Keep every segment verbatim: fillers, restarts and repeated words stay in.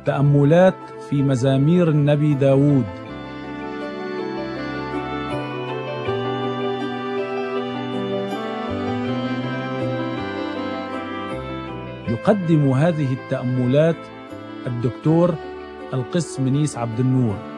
تأملات في مزامير النبي داود. يقدم هذه التأملات الدكتور القس منيس عبد النور.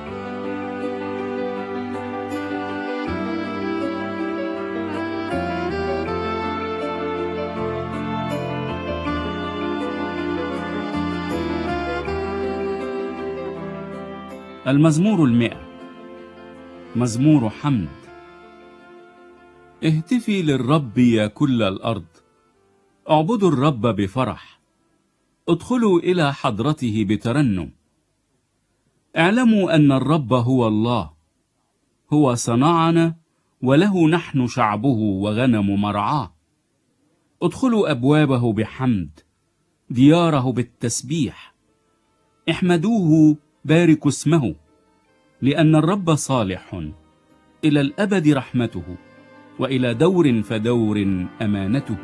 المزمور المئة، مزمور حمد. اهتفي للرب يا كل الأرض، اعبدوا الرب بفرح، ادخلوا إلى حضرته بترنم. اعلموا أن الرب هو الله، هو صنعنا وله نحن شعبه وغنم مرعاه. ادخلوا أبوابه بحمد، دياره بالتسبيح. احمدوه، باركوا اسمه، لأن الرب صالح، إلى الأبد رحمته، وإلى دور فدور أمانته.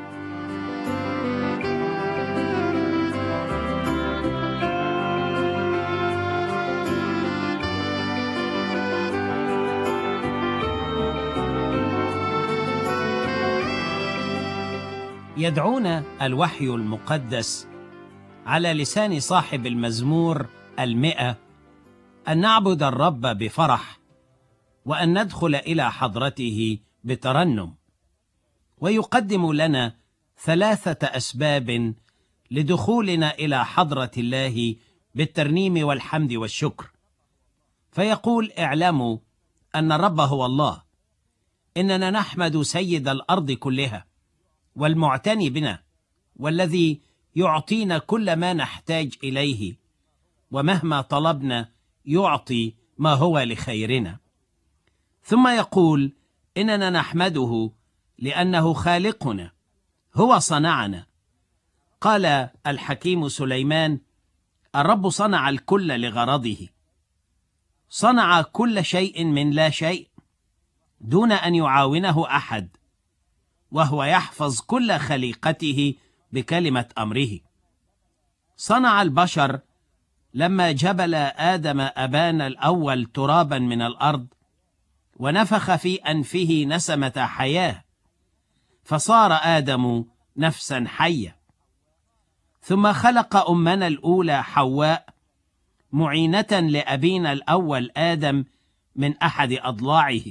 يدعونا الوحي المقدس على لسان صاحب المزمور المئة أن نعبد الرب بفرح، وأن ندخل إلى حضرته بترنم. ويقدم لنا ثلاثة أسباب لدخولنا إلى حضرة الله بالترنيم والحمد والشكر. فيقول: اعلموا أن الرب هو الله، إننا نحمد سيد الأرض كلها والمعتني بنا، والذي يعطينا كل ما نحتاج إليه، ومهما طلبنا يعطي ما هو لخيرنا. ثم يقول: إننا نحمده لأنه خالقنا، هو صنعنا. قال الحكيم سليمان: الرب صنع الكل لغرضه. صنع كل شيء من لا شيء دون أن يعاونه أحد، وهو يحفظ كل خليقته بكلمة أمره. صنع البشر لما جبل آدم أبانا الأول ترابا من الأرض، ونفخ في أنفه نسمة حياة، فصار آدم نفسا حية. ثم خلق أمنا الأولى حواء معينة لأبينا الأول آدم من أحد أضلاعه.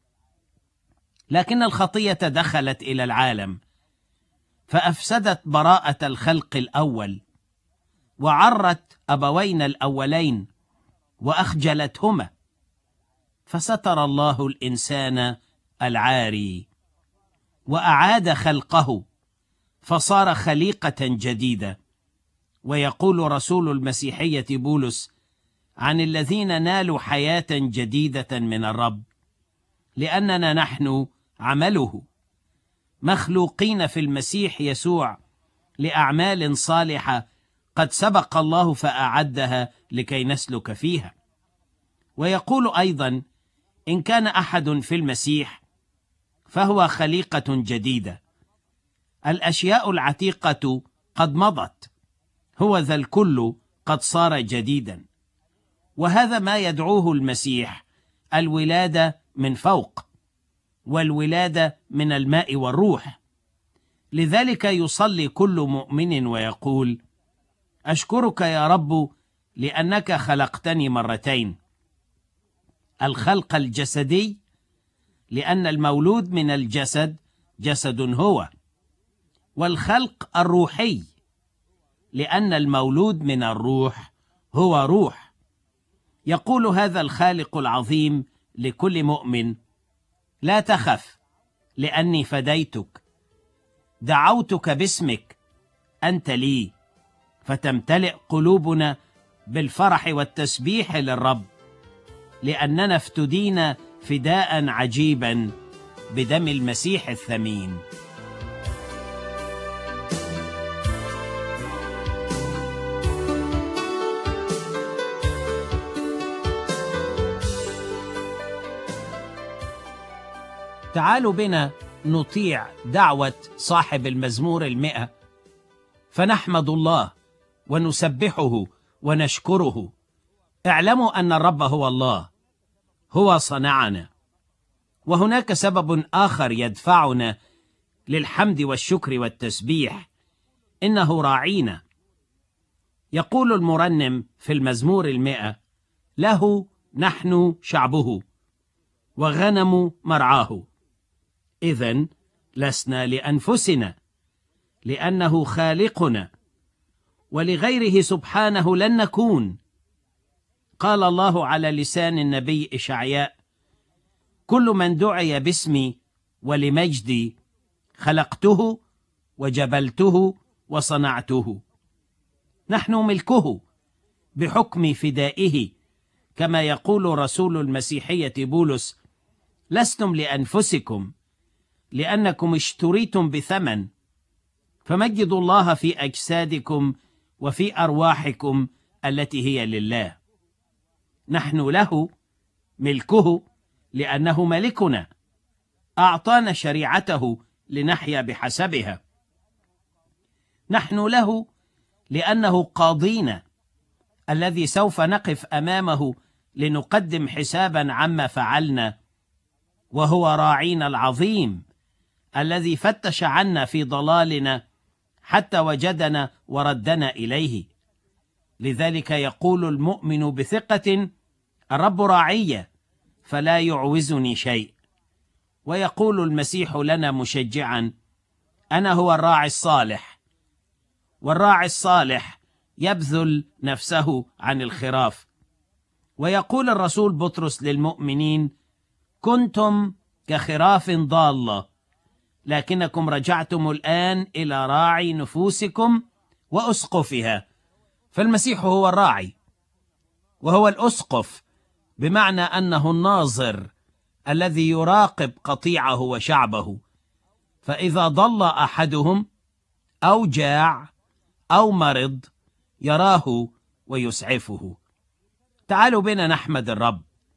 لكن الخطية دخلت إلى العالم، فأفسدت براءة الخلق الأول، وعرت أبوينا الأولين وأخجلتهما، فستر الله الإنسان العاري وأعاد خلقه، فصار خليقة جديدة. ويقول رسول المسيحية بولس عن الذين نالوا حياة جديدة من الرب: لأننا نحن عمله، مخلوقين في المسيح يسوع لأعمال صالحة قد سبق الله فأعدها لكي نسلك فيها. ويقول أيضا: إن كان أحد في المسيح فهو خليقة جديدة، الأشياء العتيقة قد مضت، هو ذا الكل قد صار جديدا. وهذا ما يدعوه المسيح الولادة من فوق، والولادة من الماء والروح. لذلك يصلي كل مؤمن ويقول: أشكرك يا رب لأنك خلقتني مرتين، الخلق الجسدي لأن المولود من الجسد جسد هو، والخلق الروحي لأن المولود من الروح هو روح. يقول هذا الخالق العظيم لكل مؤمن: لا تخف لأني فديتك، دعوتك باسمك، أنت لي. فتمتلئ قلوبنا بالفرح والتسبيح للرب، لأننا افتدينا فداء عجيبا بدم المسيح الثمين. تعالوا بنا نطيع دعوة صاحب المزمور المئة، فنحمد الله ونسبحه ونشكره. اعلموا أن الرب هو الله، هو صنعنا. وهناك سبب آخر يدفعنا للحمد والشكر والتسبيح، إنه راعينا. يقول المرنم في المزمور المئة: له نحن شعبه وغنم مرعاه. إذن لسنا لأنفسنا، لأنه خالقنا، ولغيره سبحانه لن نكون. قال الله على لسان النبي إشعياء: كل من دعي باسمي ولمجدي خلقته وجبلته وصنعته. نحن ملكه بحكم فدائه، كما يقول رسول المسيحية بولس: لستم لأنفسكم، لأنكم اشتريتم بثمن، فمجدوا الله في أجسادكم وفي أرواحكم التي هي لله. نحن له، ملكه، لأنه ملكنا، أعطانا شريعته لنحيا بحسبها. نحن له لأنه قاضينا، الذي سوف نقف أمامه لنقدم حسابا عما فعلنا، وهو راعينا العظيم الذي فتش عنا في ضلالنا حتى وجدنا وردنا إليه. لذلك يقول المؤمن بثقة: الرب راعي فلا يعوزني شيء. ويقول المسيح لنا مشجعا: أنا هو الراعي الصالح، والراعي الصالح يبذل نفسه عن الخراف. ويقول الرسول بطرس للمؤمنين: كنتم كخراف ضالة، لكنكم رجعتم الآن إلى راعي نفوسكم وأسقفها. فالمسيح هو الراعي، وهو الأسقف، بمعنى أنه الناظر الذي يراقب قطيعه وشعبه. فإذا ضل أحدهم أو جاع أو مرض يراه ويسعفه. تعالوا بنا نحمد الرب.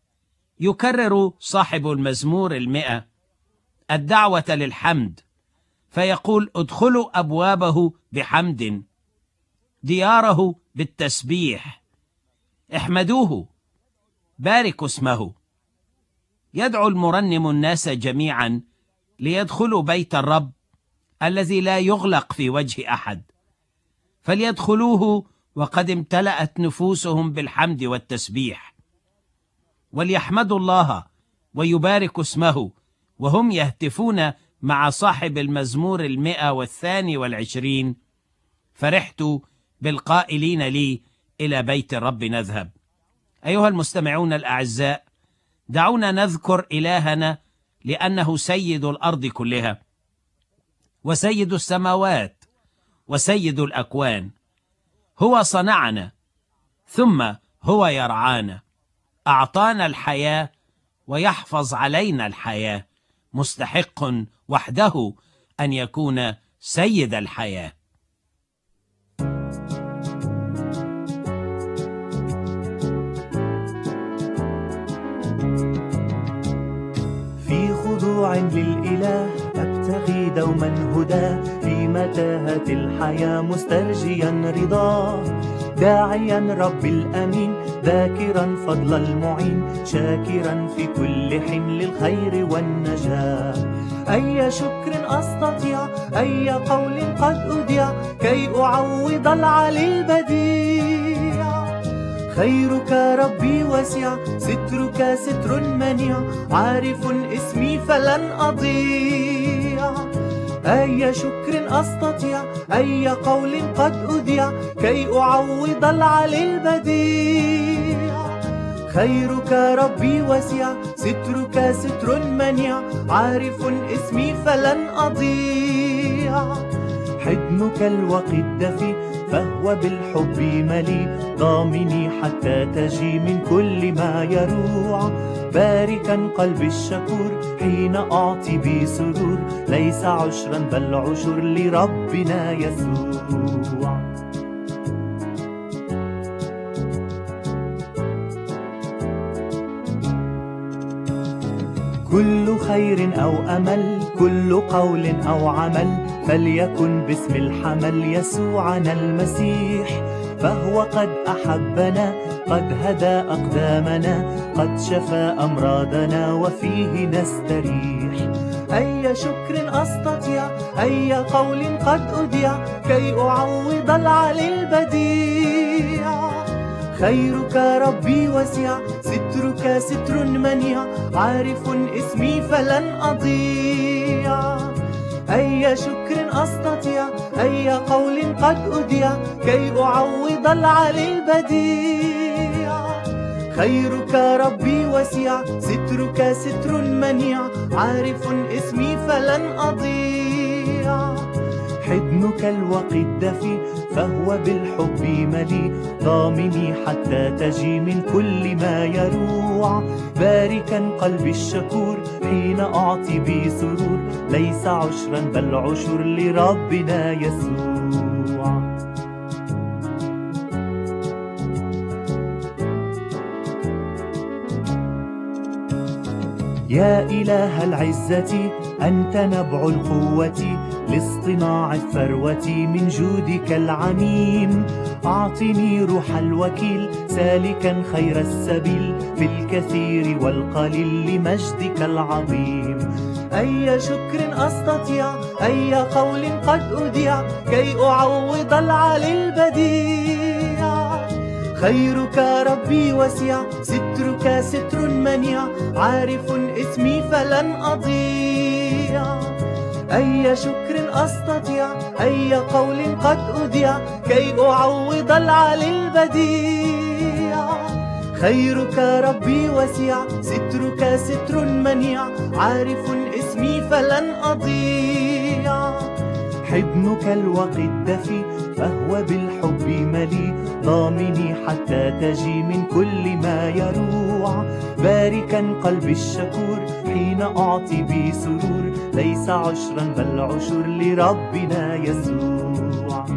يكرر صاحب المزمور المئة الدعوة للحمد، فيقول: ادخلوا أبوابه بحمد، دياره بالتسبيح، احمدوه، باركوا اسمه. يدعو المرنم الناس جميعا ليدخلوا بيت الرب الذي لا يغلق في وجه أحد، فليدخلوه وقد امتلأت نفوسهم بالحمد والتسبيح، وليحمدوا الله ويباركوا اسمه وهم يهتفون مع صاحب المزمور المئة والثاني والعشرين: فرحت بالقائلين لي إلى بيت الرب نذهب. أيها المستمعون الأعزاء، دعونا نذكر إلهنا، لأنه سيد الأرض كلها، وسيد السماوات، وسيد الأكوان. هو صنعنا، ثم هو يرعانا، أعطانا الحياة ويحفظ علينا الحياة، مستحق وحده أن يكون سيد الحياة. في خضوع للإله أبتغي دوما هداه، في متاهة الحياة مسترجيا رضاه، داعيا رب الأمين ذاكرا فضل المعين، شاكرا في كل حين للخير والنجاة. أي شكر أستطيع، أي قول قد أودع، كي أعوض العلي البديع. خيرك ربي واسع، سترك ستر منيع، عارف اسمي فلن أضيع. أي شكر أستطيع، أي قول قد أذيع، كي أعوض العلي البديع. خيرك ربي واسع، سترك ستر منيع، عارف اسمي فلن أضيع. حضنك الوقي الدفي فهو بالحب مليء، ضامني حتى تجي من كل ما يروع. باركا قلبي الشكور حين أعطي بسرور، ليس عشرا بل عشر لربنا يسوع. كل خير أو أمل، كل قول أو عمل، فليكن باسم الحمل يسوعنا المسيح. فهو قد أحبنا، قد هدى أقدامنا، قد شفى أمراضنا وفيه نستريح. أي شكر أستطيع، أي قول قد أوديع، كي أعوض العلي البديع. خيرك ربي وسع، سترك ستر منيع، عارف اسمي فلن أضيع. أي شكر أستطيع، أي قول قد أوديع، كي أعوض العلي البديع. خيرك ربي وسع، سترك ستر منيع، عارف اسمي فلن أضيع. حضنك الوقي الدفي، فهو بالحب مليء، ضامني حتى تجي من كل ما يروع. باركا قلبي الشكور حين أعطي بي سرور، ليس عشرا بل عشر لربنا يسوع. يا إله العزة، أنت نبع القوة، لاصطناع الثروة من جودك العميم. أعطني روح الوكيل، سالكا خير السبيل، في الكثير والقليل لمجدك العظيم. أي شكر أستطيع، أي قول قد أوديع، كي أعوض العلي البديع. خيرك ربي وسع، سترك ستر منيع، عارف اسمي فلن أضيع. أي شكر أستطيع، أي قول قد أوديع، كي أعوض العلي البديع. خيرك ربي وسع، سترك ستر منيع، عارف اسمي فلن أضيع. حضنك الوقي الدفي، فهو بالحب مليء، ضامني حتى تجي من كل ما يروع. باركا قلبي الشكور حين أعطي بي سرور، ليس عشرا بل عشر لربنا يسوع.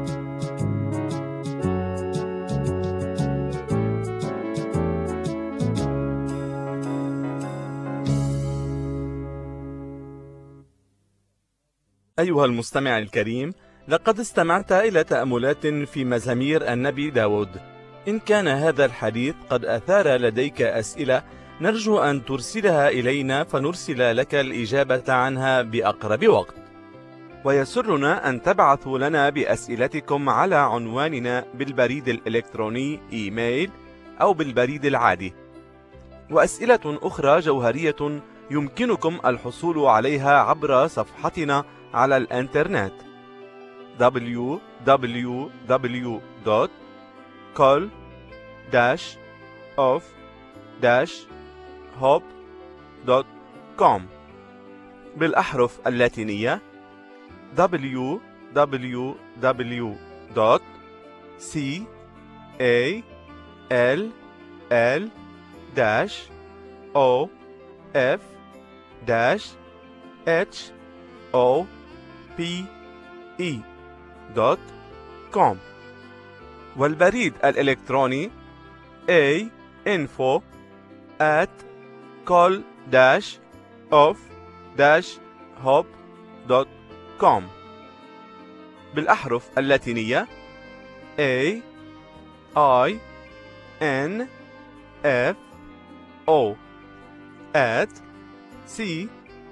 أيها المستمع الكريم، لقد استمعت إلى تأملات في مزامير النبي داود. إن كان هذا الحديث قد أثار لديك أسئلة، نرجو أن ترسلها إلينا فنرسل لك الإجابة عنها بأقرب وقت. ويسرنا أن تبعثوا لنا بأسئلتكم على عنواننا بالبريد الإلكتروني إيميل أو بالبريد العادي. وأسئلة أخرى جوهرية يمكنكم الحصول عليها عبر صفحتنا على الإنترنت دبليو دبليو دبليو دوت كول داش أوف داش هوب دوت كوم بالأحرف اللاتينية دبليو دبليو دبليو دوت سي إيه إل إل داش أو إف داش إتش أو بي إي دوت كوم والبريد الإلكتروني A info at call dash of dash hop دوت كوم بالأحرف اللاتينية A I N F O at C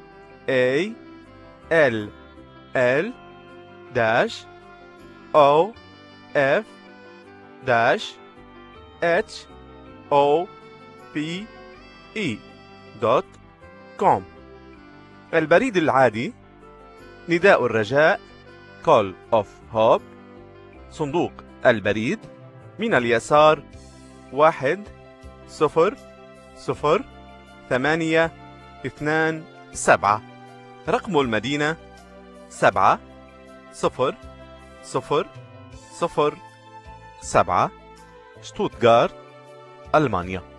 A L L dash O F dash H O P E دوت كوم. البريد العادي نداء الرجاء Call of Hope، صندوق البريد من اليسار واحد صفر صفر ثمانية اثنان سبعة، رقم المدينة سبعة صفر صفر صفر سبعة، شتوتغارت، ألمانيا.